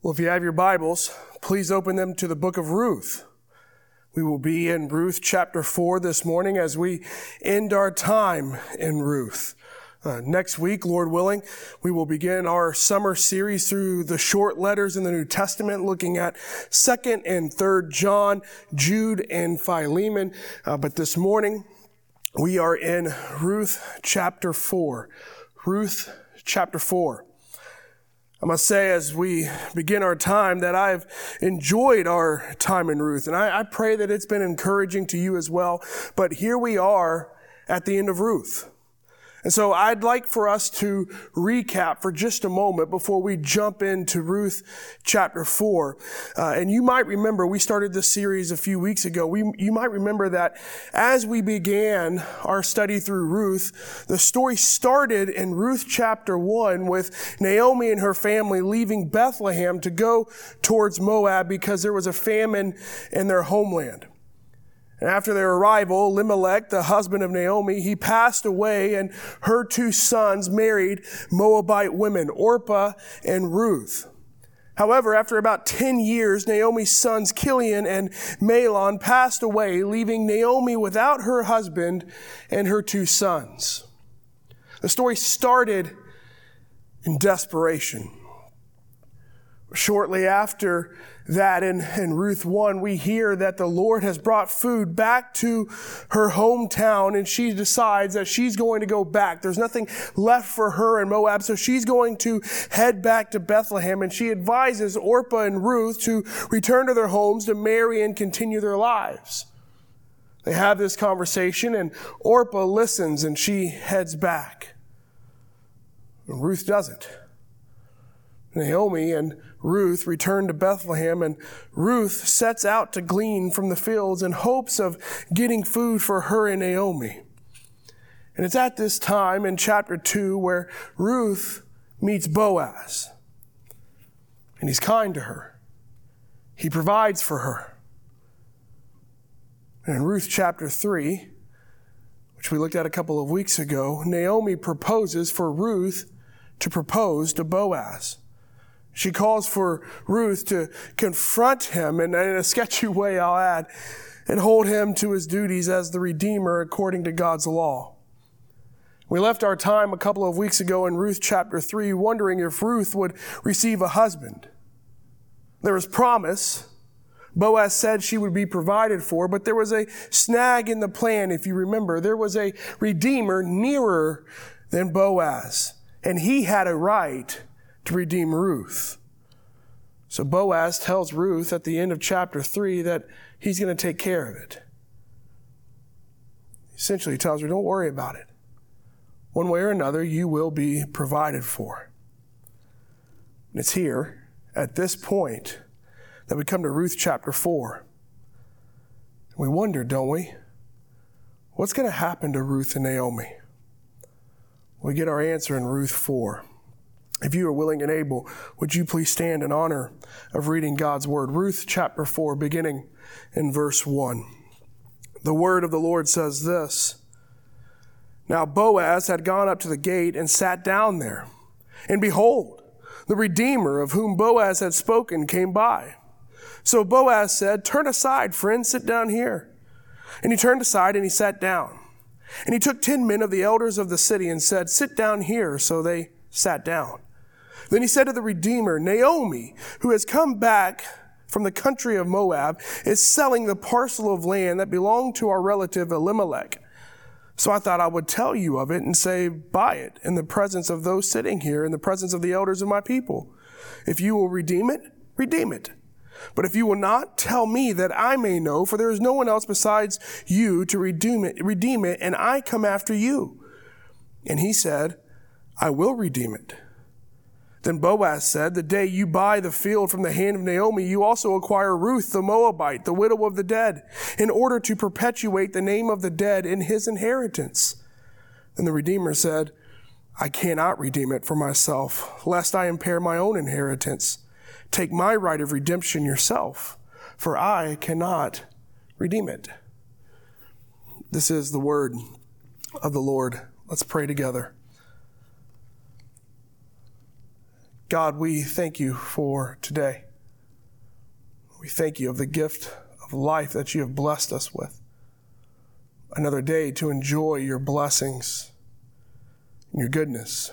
Well, if you have your Bibles, please open them to the book of Ruth. We will be in Ruth chapter 4 this morning as we end our time in Ruth. Next week, Lord willing, we will begin our summer series through the short letters in the New Testament, looking at 2nd and 3rd John, Jude, and Philemon. But this morning, we are in Ruth chapter 4. Ruth chapter 4. I must say, as we begin our time, that I've enjoyed our time in Ruth, and I pray that it's been encouraging to you as well. But here we are at the end of Ruth. And so I'd like for us to recap for just a moment before we jump into Ruth chapter 4. And you might remember, we started this series a few weeks ago. You might remember that as we began our study through Ruth, the story started in Ruth chapter 1 with Naomi and her family leaving Bethlehem to go towards Moab because there was a famine in their homeland. And after their arrival, Elimelech, the husband of Naomi, he passed away, and her two sons married Moabite women, Orpah and Ruth. However, after about 10 years, Naomi's sons Kilion and Mahlon passed away, leaving Naomi without her husband and her two sons. The story started in desperation. Shortly after that, in Ruth 1, we hear that the Lord has brought food back to her hometown, and she decides that she's going to go back. There's nothing left for her in Moab, so she's going to head back to Bethlehem, and she advises Orpah and Ruth to return to their homes to marry and continue their lives. They have this conversation, and Orpah listens, and she heads back. And Ruth doesn't. Naomi and Ruth return to Bethlehem, and Ruth sets out to glean from the fields in hopes of getting food for her and Naomi. And it's at this time in chapter 2 where Ruth meets Boaz. And he's kind to her. He provides for her. And in Ruth chapter 3, which we looked at a couple of weeks ago, Naomi proposes for Ruth to propose to Boaz. She calls for Ruth to confront him, and in a sketchy way, I'll add, and hold him to his duties as the Redeemer according to God's law. We left our time a couple of weeks ago in Ruth chapter 3 wondering if Ruth would receive a husband. There was promise. Boaz said she would be provided for, but there was a snag in the plan, if you remember. There was a Redeemer nearer than Boaz, and he had a right to redeem Ruth. So Boaz tells Ruth at the end of chapter 3 that he's going to take care of it. Essentially, he tells her, don't worry about it. One way or another, you will be provided for. And it's here, at this point, that we come to Ruth chapter 4. We wonder, don't we? What's going to happen to Ruth and Naomi? We get our answer in Ruth 4. If you are willing and able, would you please stand in honor of reading God's word? Ruth chapter 4, beginning in verse 1. The word of the Lord says this: Now Boaz had gone up to the gate and sat down there. And behold, the Redeemer of whom Boaz had spoken came by. So Boaz said, Turn aside, friend, sit down here. And he turned aside and he sat down. And he took 10 men of the elders of the city and said, Sit down here. So they sat down. Then he said to the Redeemer, Naomi, who has come back from the country of Moab, is selling the parcel of land that belonged to our relative Elimelech. So I thought I would tell you of it and say, buy it in the presence of those sitting here, in the presence of the elders of my people. If you will redeem it, redeem it. But if you will not, tell me that I may know, for there is no one else besides you to redeem it, and I come after you. And he said, I will redeem it. Then Boaz said, The day you buy the field from the hand of Naomi, you also acquire Ruth the Moabite, the widow of the dead, in order to perpetuate the name of the dead in his inheritance. Then the Redeemer said, I cannot redeem it for myself, lest I impair my own inheritance. Take my right of redemption yourself, for I cannot redeem it. This is the word of the Lord. Let's pray together. God, we thank you for today. We thank you of the gift of life that you have blessed us with. Another day to enjoy your blessings and your goodness.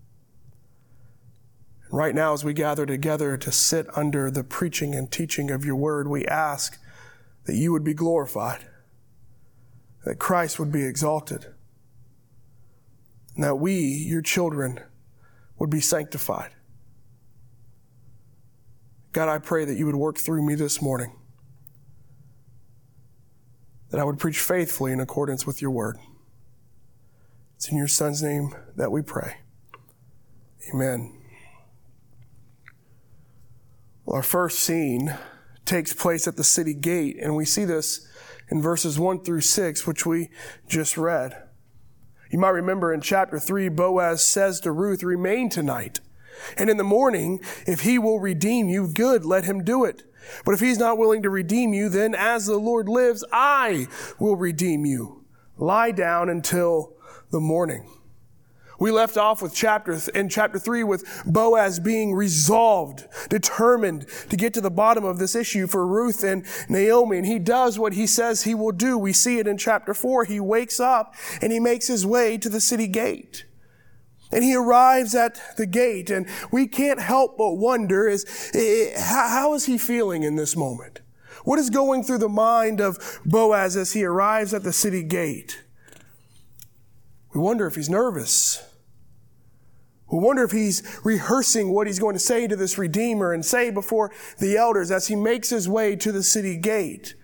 And right now, as we gather together to sit under the preaching and teaching of your word, we ask that you would be glorified, that Christ would be exalted, and that we, your children, would be sanctified. God, I pray that you would work through me this morning, that I would preach faithfully in accordance with your word. It's in your Son's name that we pray. Amen. Well, our first scene takes place at the city gate, and we see this in verses 1 through 6, which we just read. You might remember in chapter 3, Boaz says to Ruth, "Remain tonight. And in the morning, if he will redeem you, good, let him do it. But if he's not willing to redeem you, then as the Lord lives, I will redeem you. Lie down until the morning." We left off with in chapter 3 with Boaz being resolved, determined to get to the bottom of this issue for Ruth and Naomi. And he does what he says he will do. We see it in chapter 4. He wakes up and he makes his way to the city gate. And he arrives at the gate, and we can't help but wonder how is he feeling in this moment? What is going through the mind of Boaz as he arrives at the city gate? We wonder if he's nervous. We wonder if he's rehearsing what he's going to say to this Redeemer and say before the elders as he makes his way to the city gate.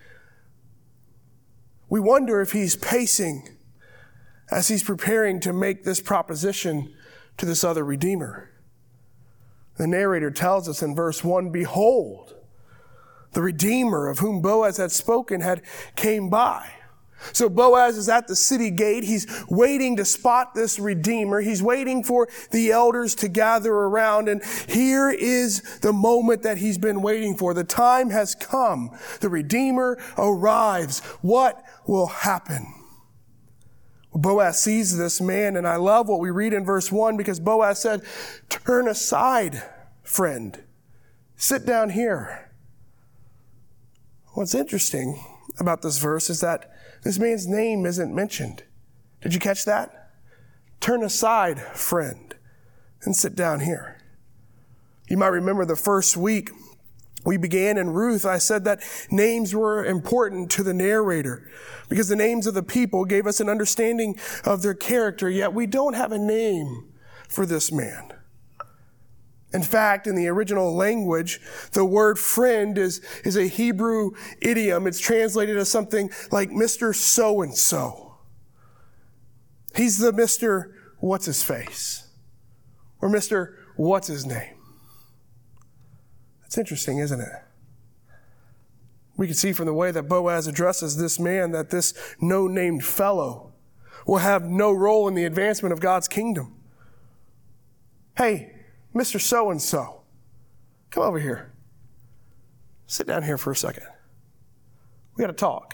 We wonder if he's pacing as he's preparing to make this proposition to this other Redeemer. The narrator tells us in verse 1, "Behold, the Redeemer of whom Boaz had spoken had came by." So Boaz is at the city gate. He's waiting to spot this Redeemer. He's waiting for the elders to gather around. And here is the moment that he's been waiting for. The time has come. The Redeemer arrives. What will happen? Boaz sees this man, and I love what we read in verse 1 because Boaz said, "Turn aside, friend. Sit down here." What's interesting about this verse is that this man's name isn't mentioned. Did you catch that? Turn aside, friend, and sit down here. You might remember the first week we began in Ruth, I said that names were important to the narrator because the names of the people gave us an understanding of their character, yet we don't have a name for this man. In fact, in the original language, the word friend is a Hebrew idiom. It's translated as something like Mr. So-and-so. He's the Mr. What's-his-face or Mr. What's-his-name. It's interesting, isn't it? We can see from the way that Boaz addresses this man that this no-named fellow will have no role in the advancement of God's kingdom. "Hey, Mr. So-and-so, come over here. Sit down here for a second. We got to talk."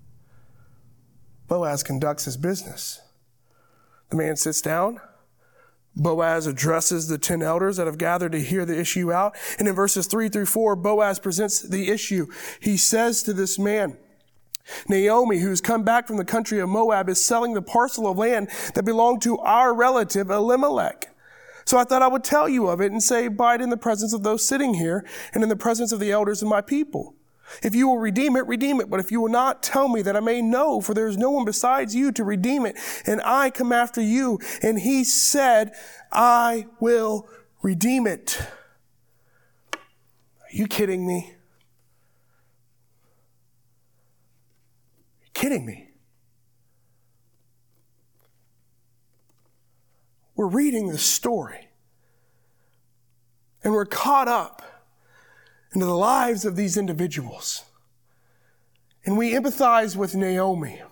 Boaz conducts his business. The man sits down. Boaz addresses the 10 elders that have gathered to hear the issue out. And in verses 3 through 4, Boaz presents the issue. He says to this man, "Naomi, who's come back from the country of Moab, is selling the parcel of land that belonged to our relative Elimelech. So I thought I would tell you of it and say, buy it in the presence of those sitting here and in the presence of the elders of my people. If you will redeem it, redeem it. But if you will not, tell me that I may know, for there is no one besides you to redeem it. And I come after you." And he said, "I will redeem it." Are you kidding me? You're kidding me. We're reading this story, and we're caught up into the lives of these individuals. And we empathize with Naomi.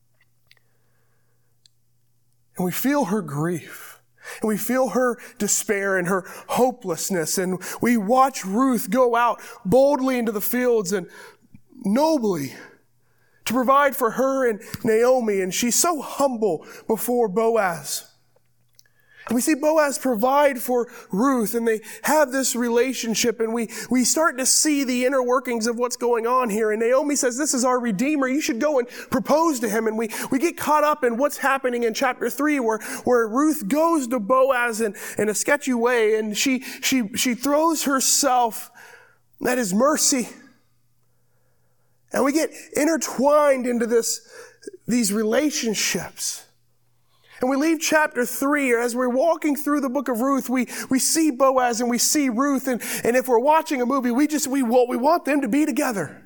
And we feel her grief. And we feel her despair and her hopelessness. And we watch Ruth go out boldly into the fields and nobly to provide for her and Naomi. And she's so humble before Boaz. We see Boaz provide for Ruth, and they have this relationship, and we start to see the inner workings of what's going on here. And Naomi says, this is our Redeemer. You should go and propose to him. And we get caught up in what's happening in chapter 3, where Ruth goes to Boaz in a sketchy way, and she throws herself at his mercy. And we get intertwined into these relationships. And we leave chapter 3, as we're walking through the book of Ruth, we see Boaz and we see Ruth, and if we're watching a movie, we want them to be together.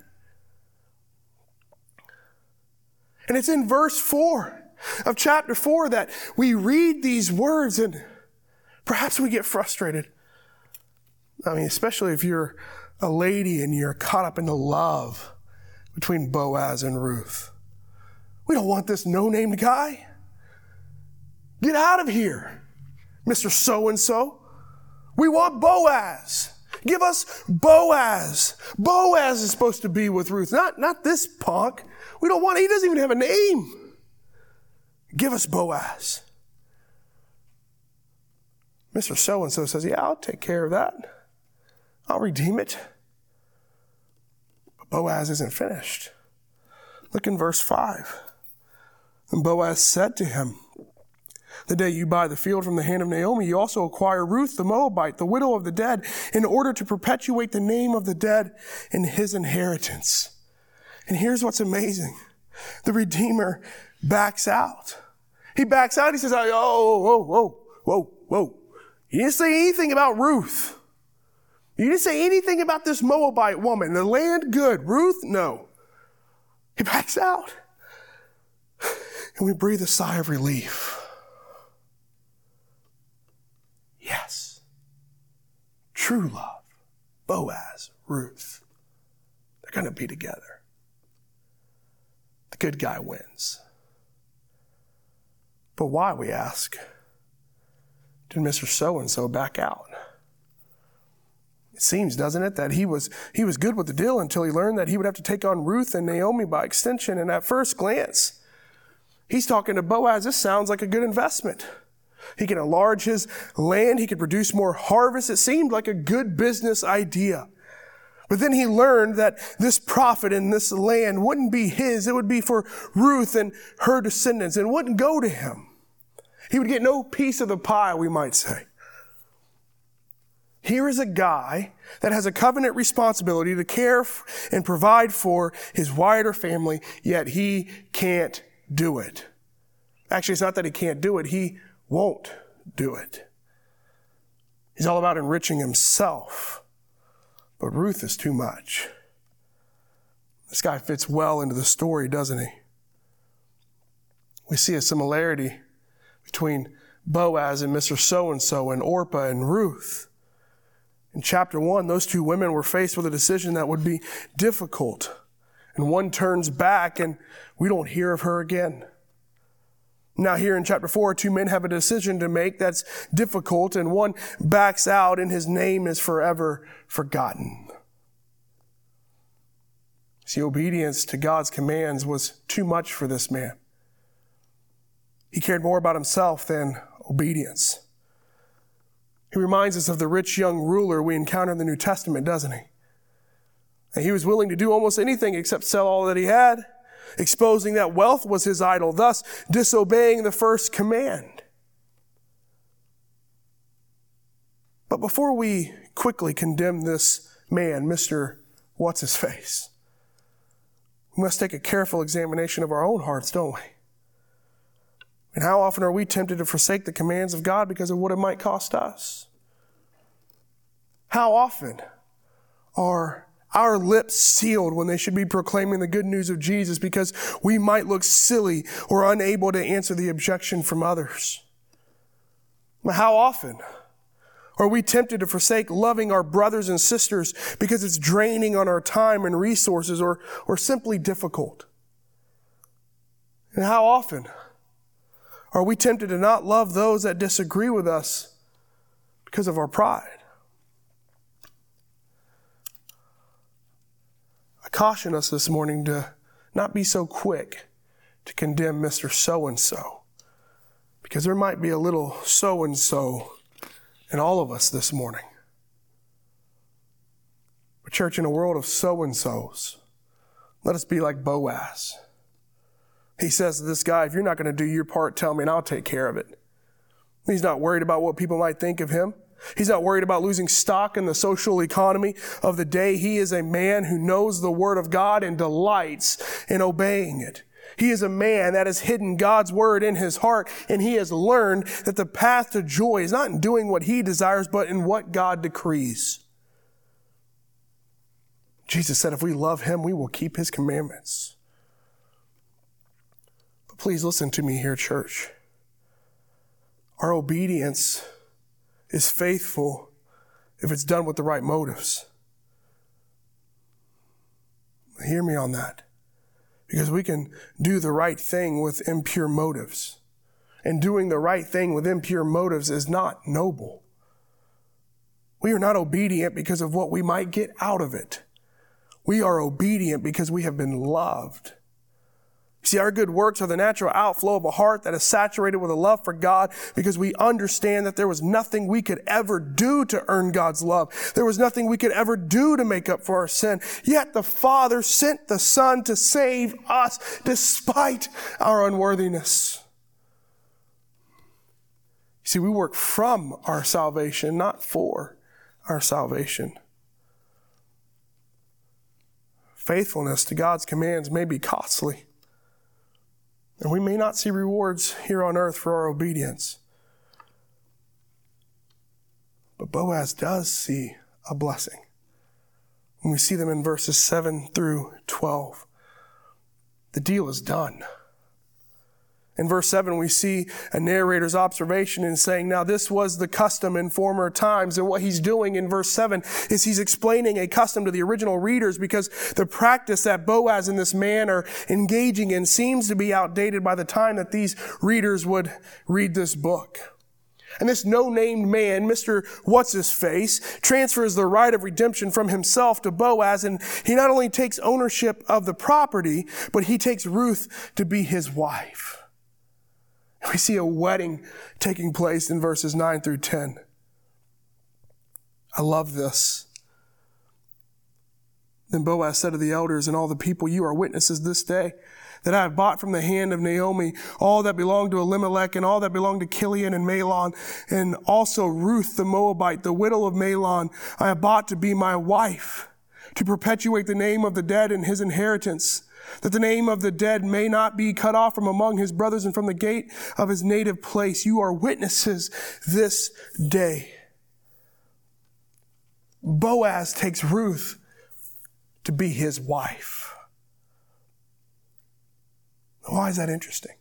And it's in verse 4 of chapter 4 that we read these words, and perhaps we get frustrated. I mean, especially if you're a lady and you're caught up in the love between Boaz and Ruth. We don't want this no-named guy. Get out of here, Mr. So-and-so. We want Boaz. Give us Boaz. Boaz is supposed to be with Ruth, not this punk. We don't want, he doesn't even have a name. Give us Boaz. Mr. So-and-so says, yeah, I'll take care of that. I'll redeem it. But Boaz isn't finished. Look in verse 5. And Boaz said to him, the day you buy the field from the hand of Naomi, you also acquire Ruth the Moabite, the widow of the dead, in order to perpetuate the name of the dead in his inheritance. And here's what's amazing. The Redeemer backs out. He backs out. He says, whoa. You didn't say anything about Ruth. You didn't say anything about this Moabite woman. The land, good. Ruth, no. He backs out. And we breathe a sigh of relief. Yes. True love. Boaz, Ruth. They're going to be together. The good guy wins. But why, we ask, did Mr. So-and-so back out? It seems, doesn't it, that he was good with the deal until he learned that he would have to take on Ruth and Naomi by extension. And at first glance, he's talking to Boaz. This sounds like a good investment. He can enlarge his land. He could produce more harvest. It seemed like a good business idea. But then he learned that this profit in this land wouldn't be his. It would be for Ruth and her descendants, and wouldn't go to him. He would get no piece of the pie, we might say. Here is a guy that has a covenant responsibility to care and provide for his wider family, yet he can't do it. Actually, it's not that he can't do it. He won't do it. He's all about enriching himself. But Ruth is too much. This guy fits well into the story, doesn't he? We see a similarity between Boaz and Mr. So-and-so and Orpah and Ruth. In chapter 1, those two women were faced with a decision that would be difficult. And one turns back and we don't hear of her again. Now here in chapter 4, two men have a decision to make that's difficult, and one backs out and his name is forever forgotten. See, obedience to God's commands was too much for this man. He cared more about himself than obedience. He reminds us of the rich young ruler we encounter in the New Testament, doesn't he? And he was willing to do almost anything except sell all that he had, exposing that wealth was his idol, thus disobeying the first command. But before we quickly condemn this man, Mr. What's-His-Face, we must take a careful examination of our own hearts, don't we? And how often are we tempted to forsake the commands of God because of what it might cost us? How often are our lips sealed when they should be proclaiming the good news of Jesus because we might look silly or unable to answer the objection from others? How often are we tempted to forsake loving our brothers and sisters because it's draining on our time and resources or simply difficult? And how often are we tempted to not love those that disagree with us because of our pride? I caution us this morning to not be so quick to condemn Mr. So-and-so Because there might be a little so-and-so in all of us this morning. But church, in a world of so-and-sos, let us be like Boaz. He says to this guy, if you're not going to do your part, tell me and I'll take care of it. He's not worried about what people might think of him. He's not worried about losing stock in the social economy of the day. He is a man who knows the word of God and delights in obeying it. He is a man that has hidden God's word in his heart, and he has learned that the path to joy is not in doing what he desires, but in what God decrees. Jesus said, if we love him, we will keep his commandments. But please listen to me here, church. Our obedience is faithful if it's done with the right motives. Hear me on that. Because we can do the right thing with impure motives. And doing the right thing with impure motives is not noble. We are not obedient because of what we might get out of it. We are obedient because we have been loved. See, our good works are the natural outflow of a heart that is saturated with a love for God, because we understand that there was nothing we could ever do to earn God's love. There was nothing we could ever do to make up for our sin. Yet the Father sent the Son to save us despite our unworthiness. See, we work from our salvation, not for our salvation. Faithfulness to God's commands may be costly. And we may not see rewards here on earth for our obedience. But Boaz does see a blessing. And we see them in verses 7 through 12. The deal is done. In verse 7, we see a narrator's observation in saying, now this was the custom in former times. And what he's doing in verse 7 is he's explaining a custom to the original readers, because the practice that Boaz and this man are engaging in seems to be outdated by the time that these readers would read this book. And this no-named man, Mr. What's-His-Face, transfers the right of redemption from himself to Boaz, and he not only takes ownership of the property, but he takes Ruth to be his wife. We see a wedding taking place in verses 9 through 10. I love this. Then Boaz said to the elders and all the people, you are witnesses this day that I have bought from the hand of Naomi all that belonged to Elimelech and all that belonged to Chilion and Mahlon, and also Ruth the Moabite, the widow of Mahlon, I have bought to be my wife, to perpetuate the name of the dead and his inheritance, that the name of the dead may not be cut off from among his brothers and from the gate of his native place. You are witnesses this day. Boaz takes Ruth to be his wife. Why is that interesting?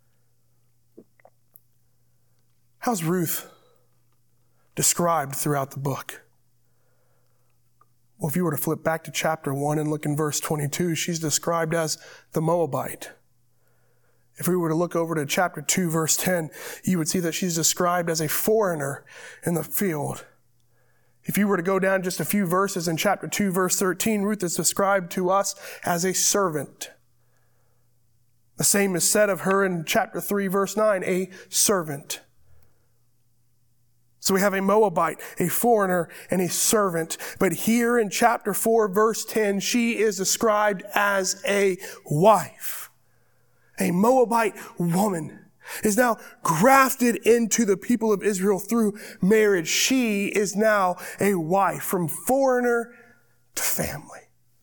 How's Ruth described throughout the book? Well, if you were to flip back to chapter 1 and look in verse 22, she's described as the Moabite. If we were to look over to chapter 2, verse 10, you would see that she's described as a foreigner in the field. If you were to go down just a few verses in chapter 2, verse 13, Ruth is described to us as a servant. The same is said of her in chapter 3, verse 9, a servant. So we have a Moabite, a foreigner, and a servant. But here in chapter 4, verse 10, she is described as a wife. A Moabite woman is now grafted into the people of Israel through marriage. She is now a wife, from foreigner to family.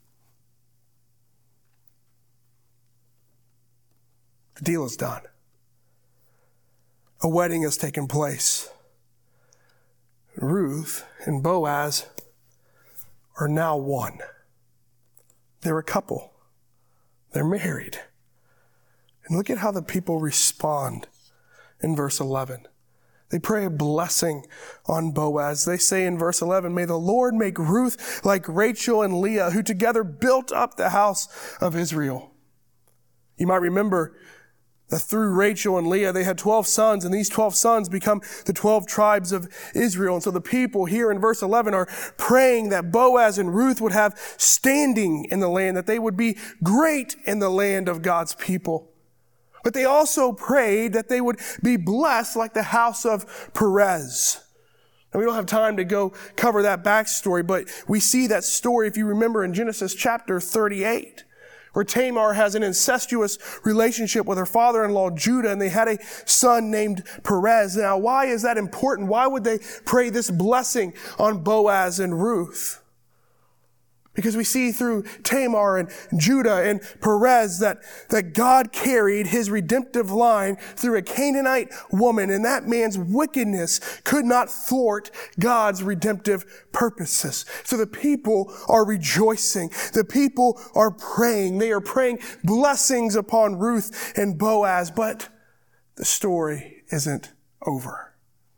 The deal is done. A wedding has taken place. Ruth and Boaz are now one. They're a couple. They're married. And look at how the people respond in verse 11. They pray a blessing on Boaz. They say in verse 11, may the Lord make Ruth like Rachel and Leah, who together built up the house of Israel. You might remember that through Rachel and Leah, they had 12 sons, and these 12 sons become the 12 tribes of Israel. And so the people here in verse 11 are praying that Boaz and Ruth would have standing in the land, that they would be great in the land of God's people. But they also prayed that they would be blessed like the house of Perez. And we don't have time to go cover that backstory, but we see that story, if you remember, in Genesis chapter 38, where Tamar has an incestuous relationship with her father-in-law Judah, and they had a son named Perez. Now, why is that important? Why would they pray this blessing on Boaz and Ruth? Because we see through Tamar and Judah and Perez that God carried his redemptive line through a Canaanite woman, and that man's wickedness could not thwart God's redemptive purposes. So the people are rejoicing. The people are praying. They are praying blessings upon Ruth and Boaz, but the story isn't over.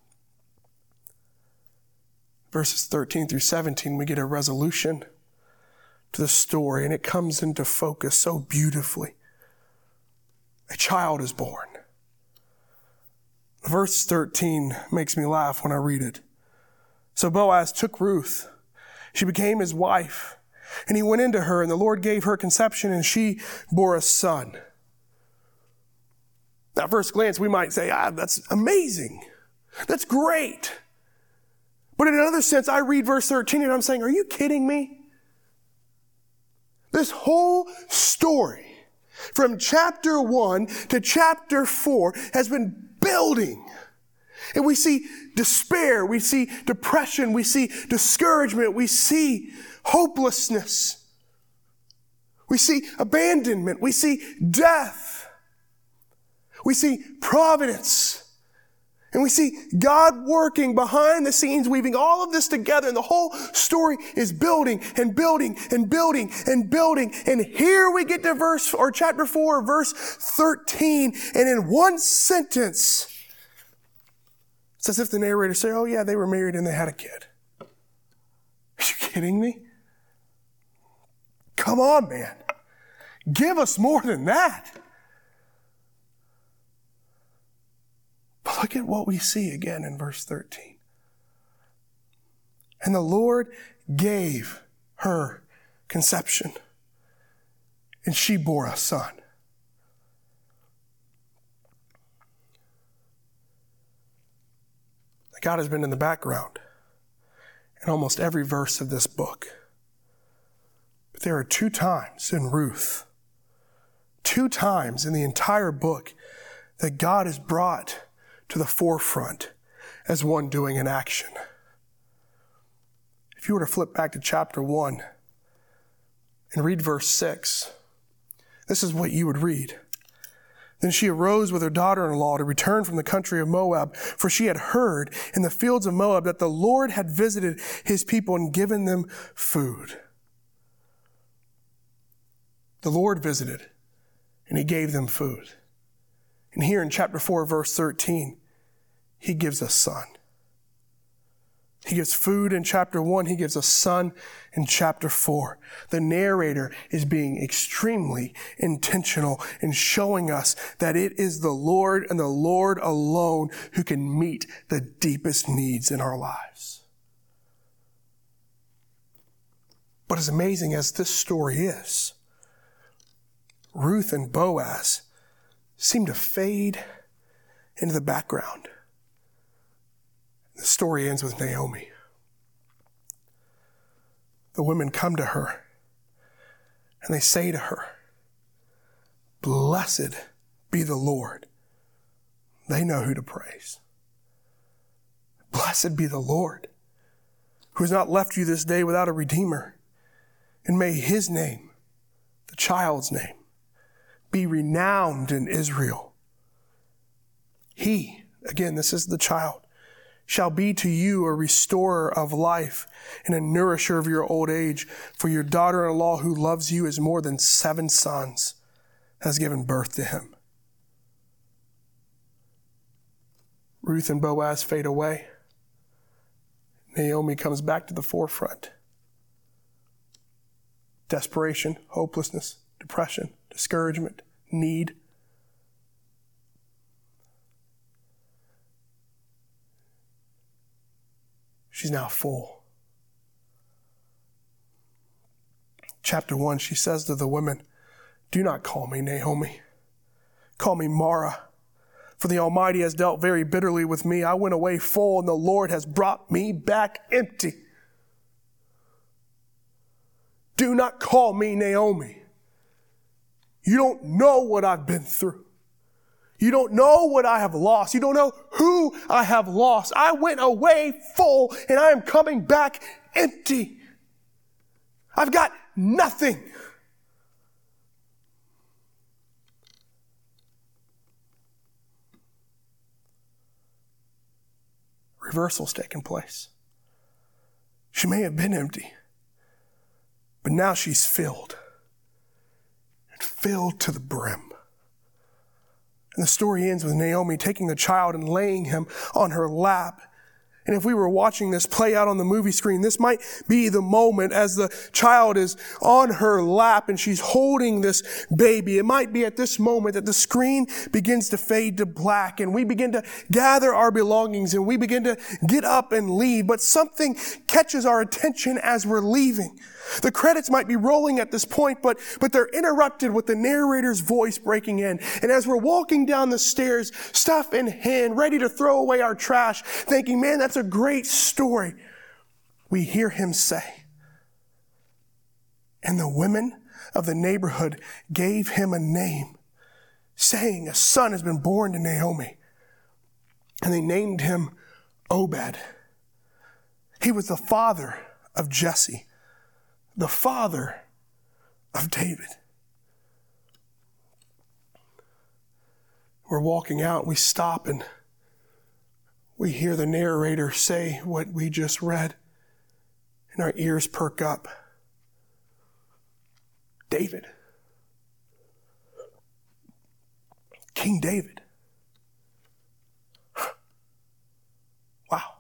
Verses 13 through 17, we get a resolution to the story, and it comes into focus so beautifully. A child is born. Verse 13 makes me laugh when I read it. So Boaz took Ruth. She became his wife, and he went into her, and the Lord gave her conception, and she bore a son. Now, at first glance, we might say, that's amazing. That's great. But in another sense, I read verse 13, and I'm saying, are you kidding me? This whole story, from chapter 1 to chapter 4, has been building. And we see despair, we see depression, we see discouragement, we see hopelessness, we see abandonment, we see death, we see providence. And we see God working behind the scenes, weaving all of this together. And the whole story is building and building and building and building. And here we get to chapter 4, verse 13. And in one sentence, it's as if the narrator said, oh yeah, they were married and they had a kid. Are you kidding me? Come on, man. Give us more than that. But look at what we see again in verse 13. And the Lord gave her conception, and she bore a son. God has been in the background in almost every verse of this book. But there are 2 times in Ruth, 2 times in the entire book, that God is brought to the forefront as one doing an action. If you were to flip back to chapter 1 and read verse 6, this is what you would read. Then she arose with her daughter-in-law to return from the country of Moab, for she had heard in the fields of Moab that the Lord had visited his people and given them food. The Lord visited, and he gave them food. And here in chapter 4, verse 13, he gives a son. He gives food in chapter 1. He gives a son in chapter 4. The narrator is being extremely intentional in showing us that it is the Lord and the Lord alone who can meet the deepest needs in our lives. But as amazing as this story is, Ruth and Boaz seem to fade into the background. The story ends with Naomi. The women come to her and they say to her, "Blessed be the Lord." They know who to praise. Blessed be the Lord, who has not left you this day without a redeemer. And may his name, the child's name, be renowned in Israel. He, again, this is the child, shall be to you a restorer of life and a nourisher of your old age. For your daughter-in-law who loves you is more than 7 sons, has given birth to him. Ruth and Boaz fade away. Naomi comes back to the forefront. Desperation, hopelessness, depression, discouragement, need. She's now full. Chapter 1, she says to the women, "Do not call me Naomi. Call me Mara, for the Almighty has dealt very bitterly with me. I went away full, and the Lord has brought me back empty. Do not call me Naomi. You don't know what I've been through. You don't know what I have lost. You don't know who I have lost. I went away full, and I am coming back empty. I've got nothing. Reversal's taken place. She may have been empty, but now she's filled. And filled to the brim. And the story ends with Naomi taking the child and laying him on her lap. And if we were watching this play out on the movie screen, this might be the moment as the child is on her lap and she's holding this baby. It might be at this moment that the screen begins to fade to black and we begin to gather our belongings and we begin to get up and leave. But something catches our attention as we're leaving. The credits might be rolling at this point, but they're interrupted with the narrator's voice breaking in. And as we're walking down the stairs, stuff in hand, ready to throw away our trash, thinking, man, that's a great story, we hear him say, and the women of the neighborhood gave him a name, saying, a son has been born to Naomi. And they named him Obed. He was the father of Jesse, the father of David. We're walking out, we stop and we hear the narrator say what we just read, and our ears perk up. David. King David. Wow.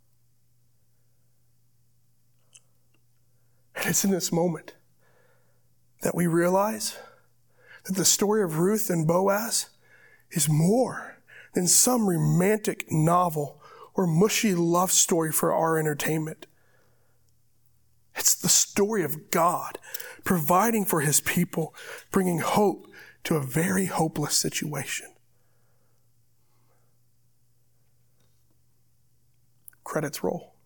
And it's in this moment that we realize that the story of Ruth and Boaz is more than some romantic novel or mushy love story for our entertainment. It's the story of God providing for his people, bringing hope to a very hopeless situation. Credits roll.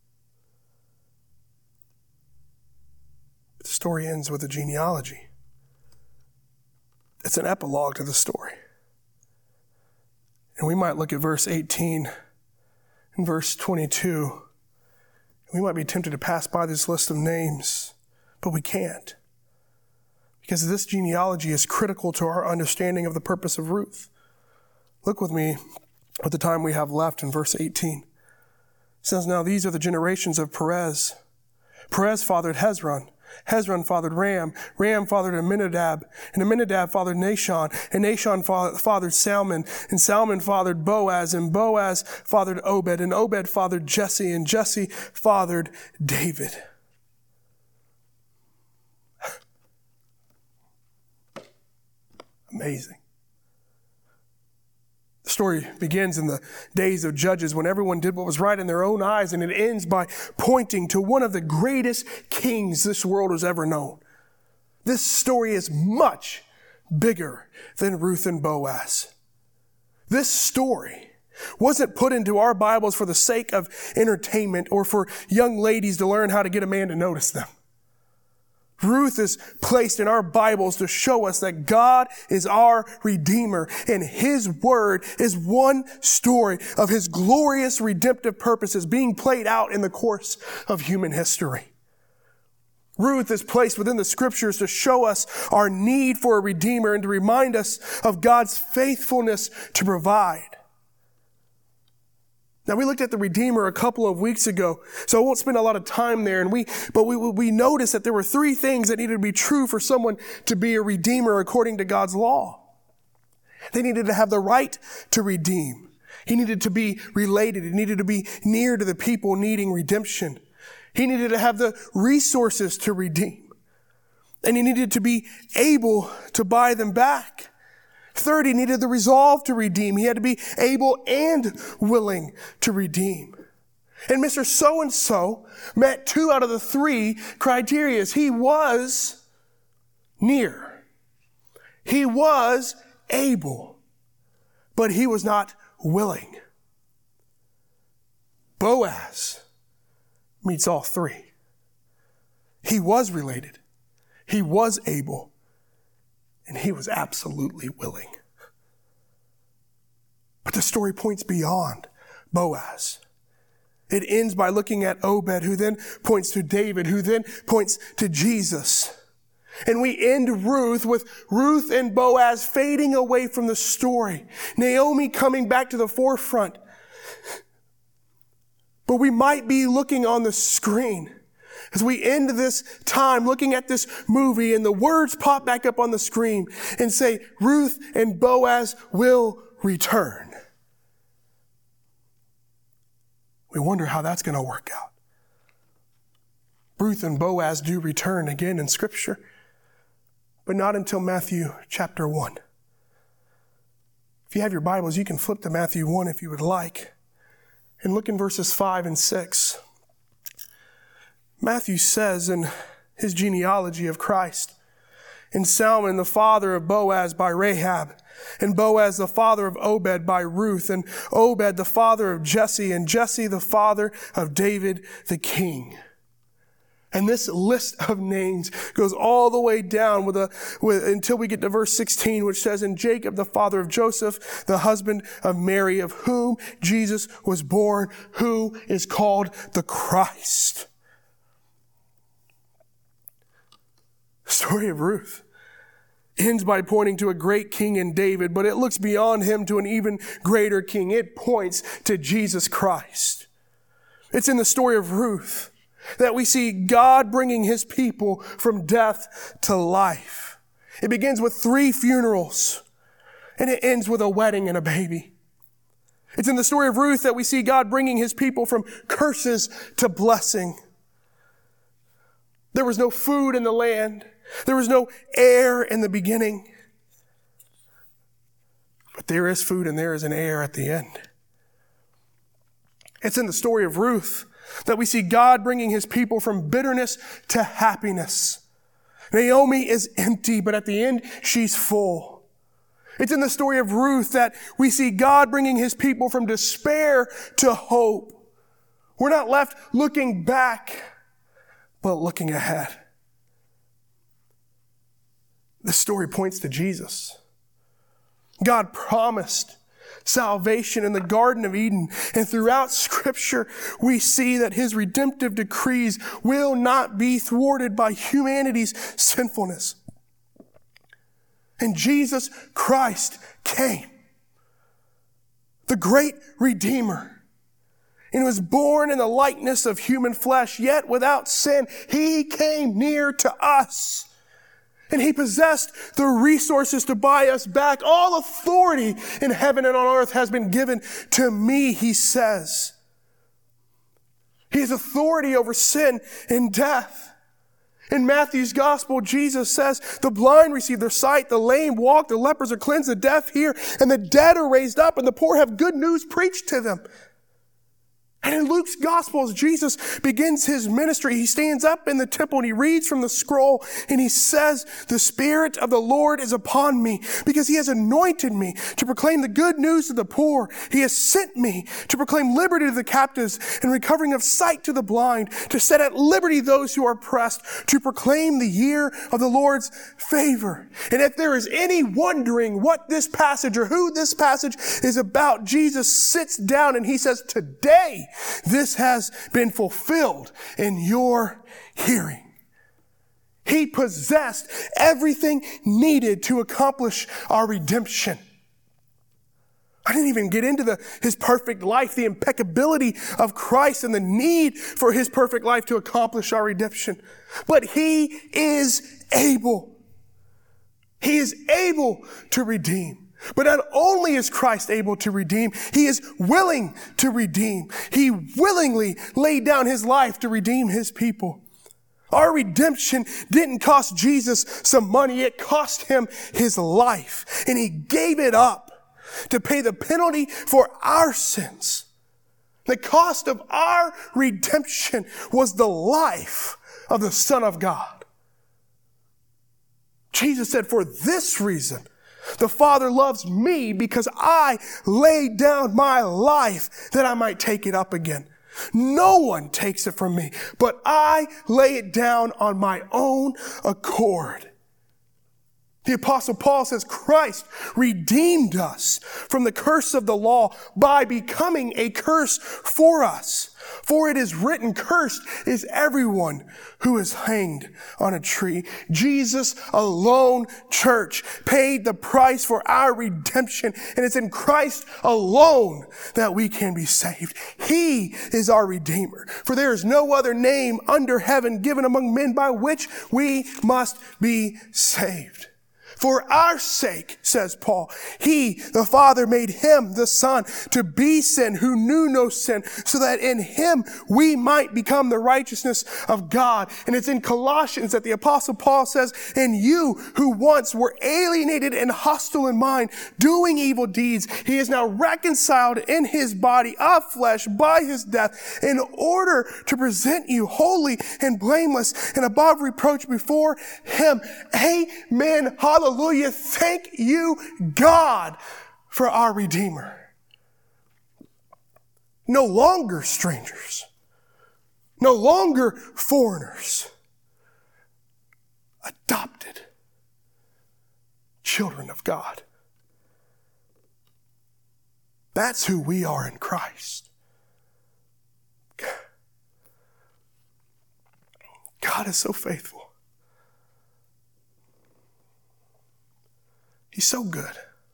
The story ends with a genealogy. It's an epilogue to the story. And we might look at verse 18 and verse 22. We might be tempted to pass by this list of names, but we can't. Because this genealogy is critical to our understanding of the purpose of Ruth. Look with me at the time we have left in verse 18. It says, now these are the generations of Perez. Perez fathered Hezron. Hezron fathered Ram. Ram fathered Amminadab. And Amminadab fathered Nahshon. And Nahshon fathered Salmon. And Salmon fathered Boaz. And Boaz fathered Obed. And Obed fathered Jesse. And Jesse fathered David. Amazing. The story begins in the days of Judges when everyone did what was right in their own eyes, and it ends by pointing to one of the greatest kings this world has ever known. This story is much bigger than Ruth and Boaz. This story wasn't put into our Bibles for the sake of entertainment or for young ladies to learn how to get a man to notice them. Ruth is placed in our Bibles to show us that God is our Redeemer, and his word is one story of his glorious redemptive purposes being played out in the course of human history. Ruth is placed within the scriptures to show us our need for a Redeemer and to remind us of God's faithfulness to provide. Now, we looked at the Redeemer a couple of weeks ago, so I won't spend a lot of time there. But we noticed that there were three things that needed to be true for someone to be a Redeemer according to God's law. They needed to have the right to redeem. He needed to be related. He needed to be near to the people needing redemption. He needed to have the resources to redeem. And he needed to be able to buy them back. Third, he needed the resolve to redeem. He had to be able and willing to redeem. And Mr. So-and-so met 2 out of the 3 criteria. He was near. He was able, but he was not willing. Boaz meets all three. He was related, he was able, and he was absolutely willing. But the story points beyond Boaz. It ends by looking at Obed, who then points to David, who then points to Jesus. And we end Ruth with Ruth and Boaz fading away from the story. Naomi coming back to the forefront. But we might be looking on the screen as we end this time looking at this movie and the words pop back up on the screen and say, Ruth and Boaz will return. We wonder how that's going to work out. Ruth and Boaz do return again in Scripture, but not until Matthew chapter 1. If you have your Bibles, you can flip to Matthew 1 if you would like, and look in verses 5 and 6. Matthew says in his genealogy of Christ, and Salmon, the father of Boaz by Rahab, and Boaz, the father of Obed by Ruth, and Obed, the father of Jesse, and Jesse, the father of David, the king. And this list of names goes all the way down until we get to verse 16, which says, and Jacob, the father of Joseph, the husband of Mary, of whom Jesus was born, who is called the Christ. The story of Ruth ends by pointing to a great king in David, but it looks beyond him to an even greater king. It points to Jesus Christ. It's in the story of Ruth that we see God bringing his people from death to life. It begins with 3 funerals, and it ends with a wedding and a baby. It's in the story of Ruth that we see God bringing his people from curses to blessing. There was no food in the land. There was no air in the beginning. But there is food and there is an air at the end. It's in the story of Ruth that we see God bringing his people from bitterness to happiness. Naomi is empty, but at the end, she's full. It's in the story of Ruth that we see God bringing his people from despair to hope. We're not left looking back, but looking ahead. This story points to Jesus. God promised salvation in the Garden of Eden. And throughout Scripture, we see that his redemptive decrees will not be thwarted by humanity's sinfulness. And Jesus Christ came, the great Redeemer, and was born in the likeness of human flesh, yet without sin. He came near to us. And he possessed the resources to buy us back. All authority in heaven and on earth has been given to me, he says. He has authority over sin and death. In Matthew's gospel, Jesus says, the blind receive their sight, the lame walk, the lepers are cleansed, the deaf hear, and the dead are raised up, and the poor have good news preached to them. And in Luke's gospel, as Jesus begins his ministry, he stands up in the temple and he reads from the scroll and he says, the Spirit of the Lord is upon me because he has anointed me to proclaim the good news to the poor. He has sent me to proclaim liberty to the captives and recovering of sight to the blind, to set at liberty those who are oppressed, to proclaim the year of the Lord's favor. And if there is any wondering what this passage or who this passage is about, Jesus sits down and he says, today, this has been fulfilled in your hearing. He possessed everything needed to accomplish our redemption. I didn't even get into his perfect life, the impeccability of Christ and the need for his perfect life to accomplish our redemption. But he is able. He is able to redeem. But not only is Christ able to redeem, he is willing to redeem. He willingly laid down his life to redeem his people. Our redemption didn't cost Jesus some money. It cost him his life. And he gave it up to pay the penalty for our sins. The cost of our redemption was the life of the Son of God. Jesus said, for this reason, The Father loves me because I laid down my life that I might take it up again. No one takes it from me, but I lay it down on my own accord. The Apostle Paul says Christ redeemed us from the curse of the law by becoming a curse for us. For it is written, cursed is everyone who is hanged on a tree. Jesus alone, church, paid the price for our redemption. And it's in Christ alone that we can be saved. He is our Redeemer. For there is no other name under heaven given among men by which we must be saved. For our sake, says Paul, he, the Father, made him, the Son, to be sin who knew no sin, so that in him we might become the righteousness of God. And it's in Colossians that the Apostle Paul says, and you who once were alienated and hostile in mind, doing evil deeds, he is now reconciled in his body of flesh by his death, in order to present you holy and blameless and above reproach before him. Amen. Hallelujah. Thank you, God, for our Redeemer. No longer strangers. No longer foreigners. Adopted children of God. That's who we are in Christ. God is so faithful. He's so good.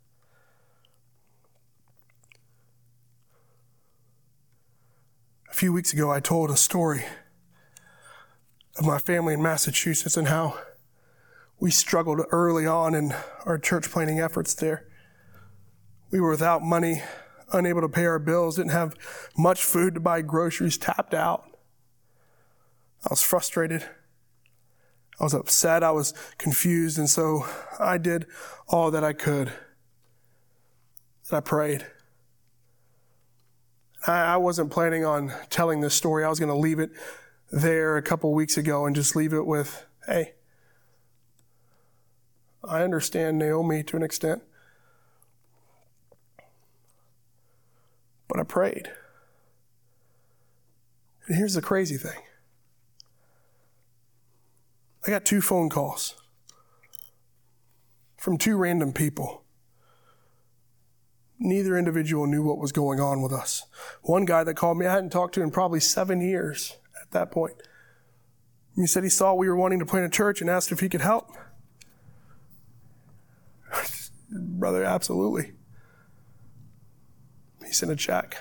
A few weeks ago, I told a story of my family in Massachusetts and how we struggled early on in our church planting efforts there. We were without money, unable to pay our bills, didn't have much food to buy groceries, tapped out. I was frustrated. I was upset, I was confused, and so I did all that I could. And I prayed. I wasn't planning on telling this story. I was going to leave it there a couple weeks ago and just leave it with, hey, I understand Naomi to an extent, but I prayed. And here's the crazy thing. I got 2 phone calls from 2 random people. Neither individual knew what was going on with us. One guy that called me, I hadn't talked to in probably 7 years at that point. He said he saw we were wanting to plant a church and asked if he could help. Brother, absolutely. He sent a check.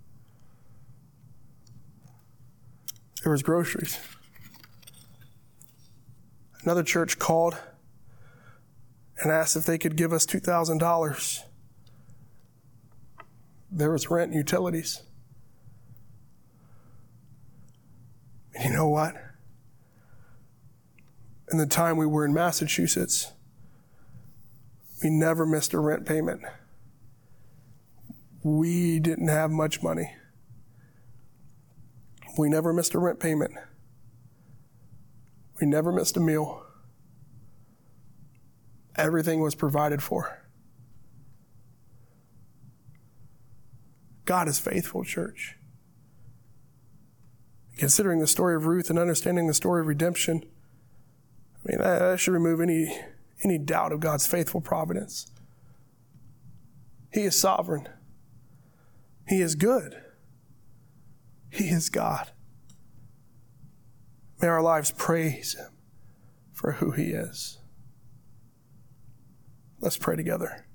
There was groceries. Another church called and asked if they could give us $2,000. There was rent and utilities. And you know what? In the time we were in Massachusetts, we never missed a rent payment. We didn't have much money. We never missed a rent payment. We never missed a meal. Everything was provided for. God is faithful, church. Considering the story of Ruth and understanding the story of redemption, I mean, that should remove any doubt of God's faithful providence. He is sovereign. He is good. He is God. May our lives praise Him for who He is. Let's pray together.